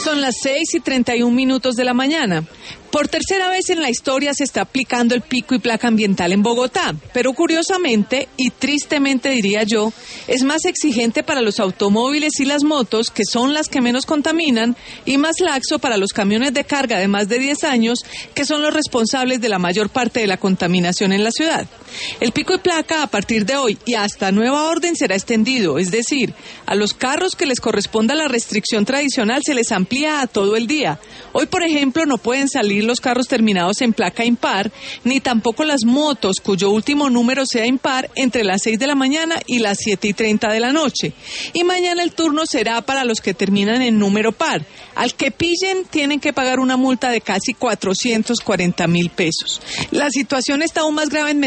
Son las 6:31 de la mañana. Por tercera vez en la historia se está aplicando el pico y placa ambiental en Bogotá, pero curiosamente y tristemente diría yo, es más exigente para los automóviles y las motos, que son las que menos contaminan, y más laxo para los camiones de carga de más de 10 años, que son los responsables de la mayor parte de la contaminación en la ciudad. El pico y placa a partir de hoy y hasta nueva orden será extendido, es decir, a los carros que les corresponda la restricción tradicional se les amplía a todo el día. Hoy, por ejemplo, no pueden salir los carros terminados en placa impar, ni tampoco las motos cuyo último número sea impar entre las 6 de la mañana y las 7:30 de la noche. Y mañana el turno será para los que terminan en número par. Al que pillen tienen que pagar una multa de casi 440.000 pesos. La situación está aún más grave en